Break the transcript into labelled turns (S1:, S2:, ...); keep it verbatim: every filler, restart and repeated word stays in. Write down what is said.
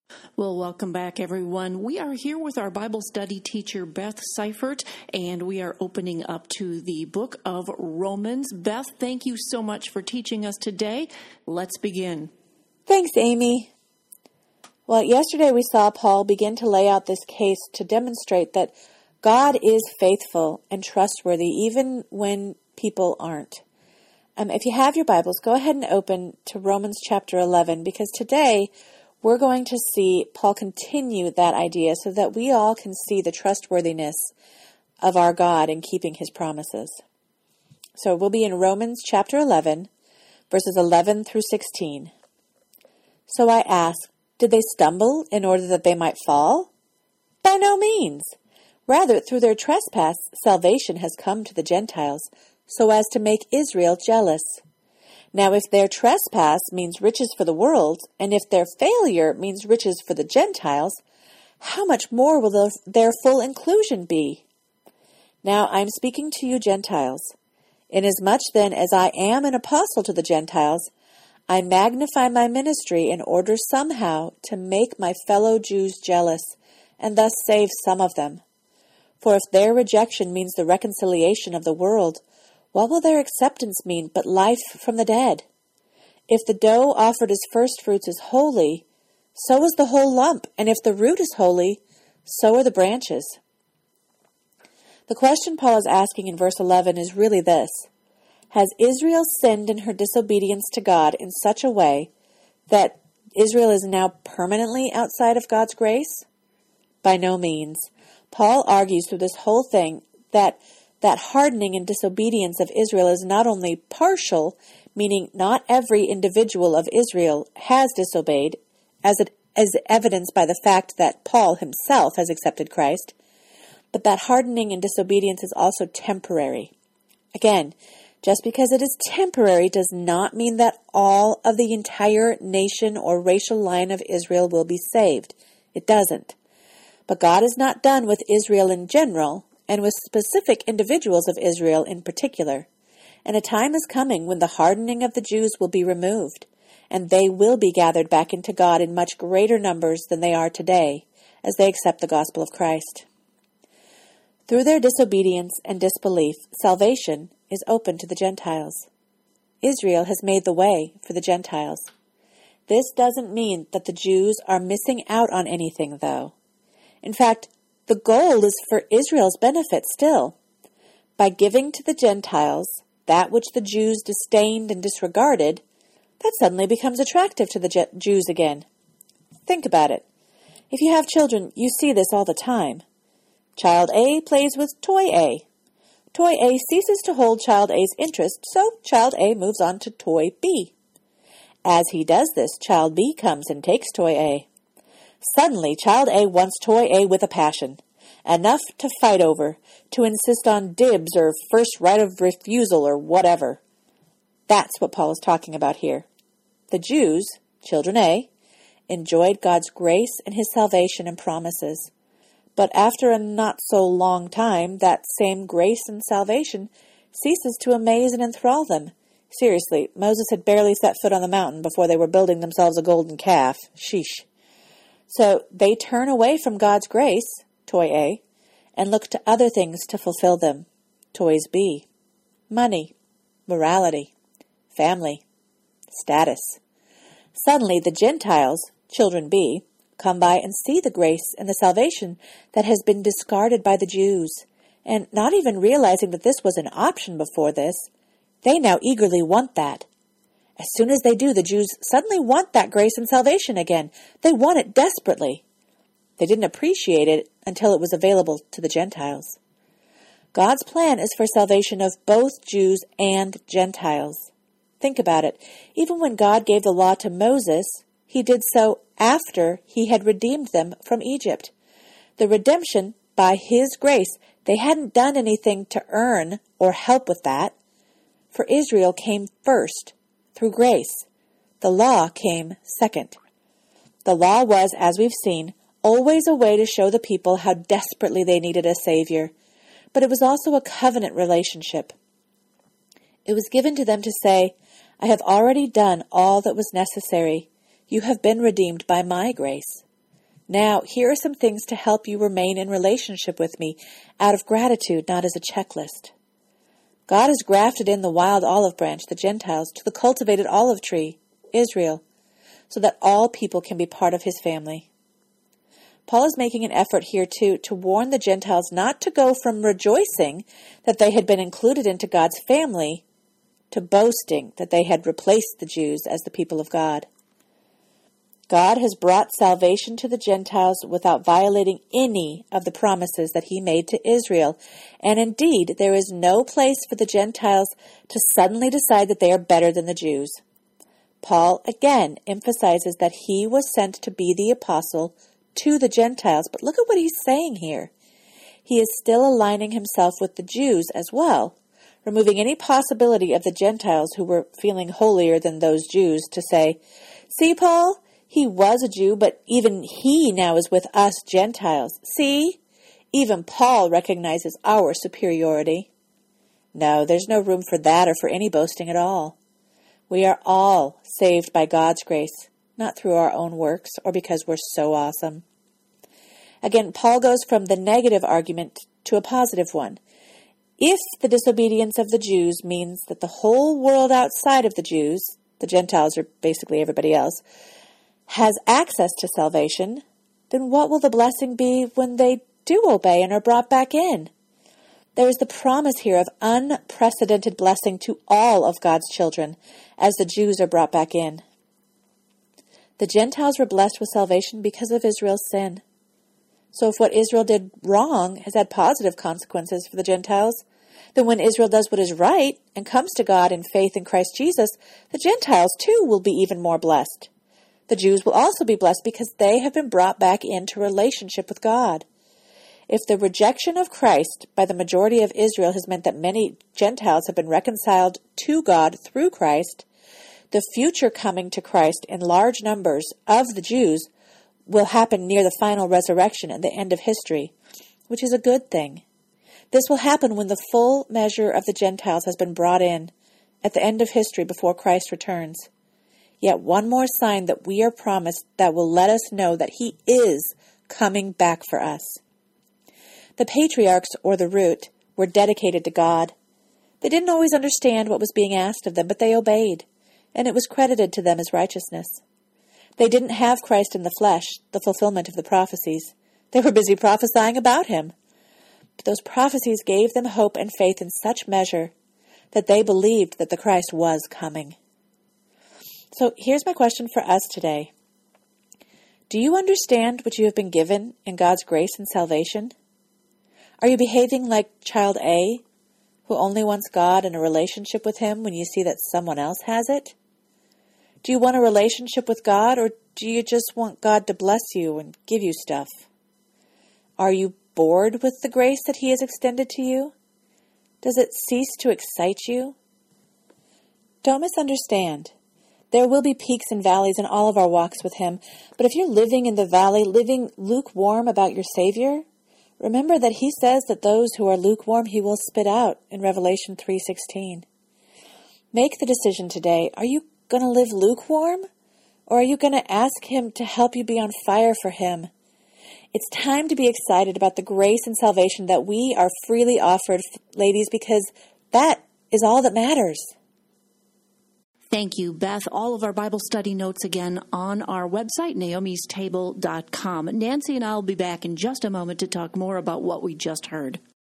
S1: Well, welcome back, everyone. We are here with our Bible study teacher, Beth Seifert, and we are opening up to the book of Romans. Beth, thank you so much for teaching us today. Let's begin.
S2: Thanks, Amy. Well, yesterday we saw Paul begin to lay out this case to demonstrate that God is faithful and trustworthy even when people aren't. Um, if you have your Bibles, go ahead and open to Romans chapter eleven, because today we're going to see Paul continue that idea so that we all can see the trustworthiness of our God in keeping his promises. So we'll be in Romans chapter eleven, verses eleven through sixteen. So I ask, did they stumble in order that they might fall? By no means. Rather, through their trespass, salvation has come to the Gentiles, so as to make Israel jealous. Now, if their trespass means riches for the world, and if their failure means riches for the Gentiles, how much more will their full inclusion be? Now, I am speaking to you Gentiles. Inasmuch then as I am an apostle to the Gentiles, I magnify my ministry in order somehow to make my fellow Jews jealous, and thus save some of them. For if their rejection means the reconciliation of the world, what will their acceptance mean but life from the dead? If the dough offered as firstfruits is holy, so is the whole lump, and if the root is holy, so are the branches. The question Paul is asking in verse eleven is really this: has Israel sinned in her disobedience to God in such a way that Israel is now permanently outside of God's grace? By no means. Paul argues through this whole thing that that hardening and disobedience of Israel is not only partial, meaning not every individual of Israel has disobeyed, as it is evidenced by the fact that Paul himself has accepted Christ, but that hardening and disobedience is also temporary. Again, just because it is temporary does not mean that all of the entire nation or racial line of Israel will be saved. It doesn't. But God is not done with Israel in general, and with specific individuals of Israel in particular. And a time is coming when the hardening of the Jews will be removed, and they will be gathered back into God in much greater numbers than they are today, as they accept the gospel of Christ. Through their disobedience and disbelief, salvation is open to the Gentiles. Israel has made the way for the Gentiles. This doesn't mean that the Jews are missing out on anything, though. In fact, the goal is for Israel's benefit still. By giving to the Gentiles that which the Jews disdained and disregarded, that suddenly becomes attractive to the Je- Jews again. Think about it. If you have children, you see this all the time. Child A plays with toy A. Toy A ceases to hold child A's interest, so child A moves on to toy B. As he does this, child B comes and takes toy A. Suddenly, child A wants toy A with a passion, enough to fight over, to insist on dibs or first right of refusal or whatever. That's what Paul is talking about here. The Jews, children A, enjoyed God's grace and his salvation and promises. But after a not-so-long time, that same grace and salvation ceases to amaze and enthrall them. Seriously, Moses had barely set foot on the mountain before they were building themselves a golden calf. Sheesh. So they turn away from God's grace, toy A, and look to other things to fulfill them, toys B. Money, morality, family, status. Suddenly the Gentiles, children B, come by and see the grace and the salvation that has been discarded by the Jews, and not even realizing that this was an option before this, they now eagerly want that. As soon as they do, the Jews suddenly want that grace and salvation again. They want it desperately. They didn't appreciate it until it was available to the Gentiles. God's plan is for salvation of both Jews and Gentiles. Think about it. Even when God gave the law to Moses, he did so after he had redeemed them from Egypt. The redemption, by his grace, they hadn't done anything to earn or help with that. For Israel came first, through grace. The law came second. The law was, as we've seen, always a way to show the people how desperately they needed a Savior, but it was also a covenant relationship. It was given to them to say, I have already done all that was necessary. You have been redeemed by my grace. Now, here are some things to help you remain in relationship with me out of gratitude, not as a checklist. God has grafted in the wild olive branch, the Gentiles, to the cultivated olive tree, Israel, so that all people can be part of his family. Paul is making an effort here, too, to warn the Gentiles not to go from rejoicing that they had been included into God's family to boasting that they had replaced the Jews as the people of God. God has brought salvation to the Gentiles without violating any of the promises that he made to Israel. And indeed, there is no place for the Gentiles to suddenly decide that they are better than the Jews. Paul again emphasizes that he was sent to be the apostle to the Gentiles. But look at what he's saying here. He is still aligning himself with the Jews as well, removing any possibility of the Gentiles who were feeling holier than those Jews to say, "See, Paul, he was a Jew, but even he now is with us Gentiles. See, even Paul recognizes our superiority." No, there's no room for that or for any boasting at all. We are all saved by God's grace, not through our own works or because we're so awesome. Again, Paul goes from the negative argument to a positive one. If the disobedience of the Jews means that the whole world outside of the Jews, the Gentiles are basically everybody else, has access to salvation, then what will the blessing be when they do obey and are brought back in? There is the promise here of unprecedented blessing to all of God's children as the Jews are brought back in. The Gentiles were blessed with salvation because of Israel's sin. So if what Israel did wrong has had positive consequences for the Gentiles, then when Israel does what is right and comes to God in faith in Christ Jesus, the Gentiles too will be even more blessed. The Jews will also be blessed because they have been brought back into relationship with God. If the rejection of Christ by the majority of Israel has meant that many Gentiles have been reconciled to God through Christ, the future coming to Christ in large numbers of the Jews will happen near the final resurrection and the end of history, which is a good thing. This will happen when the full measure of the Gentiles has been brought in at the end of history before Christ returns. Yet one more sign that we are promised that will let us know that he is coming back for us. The patriarchs, or the root, were dedicated to God. They didn't always understand what was being asked of them, but they obeyed, and it was credited to them as righteousness. They didn't have Christ in the flesh, the fulfillment of the prophecies. They were busy prophesying about him. But those prophecies gave them hope and faith in such measure that they believed that the Christ was coming. So here's my question for us today. Do you understand what you have been given in God's grace and salvation? Are you behaving like child A, who only wants God and a relationship with him when you see that someone else has it? Do you want a relationship with God, or do you just want God to bless you and give you stuff? Are you bored with the grace that he has extended to you? Does it cease to excite you? Don't misunderstand. There will be peaks and valleys in all of our walks with him, but if you're living in the valley, living lukewarm about your Savior, remember that he says that those who are lukewarm he will spit out in Revelation three sixteen. Make the decision today. Are you going to live lukewarm, or are you going to ask him to help you be on fire for him? It's time to be excited about the grace and salvation that we are freely offered, ladies, because that is all that matters.
S1: Thank you, Beth. All of our Bible study notes again on our website, naomis table dot com. Nancy and I will be back in just a moment to talk more about what we just heard.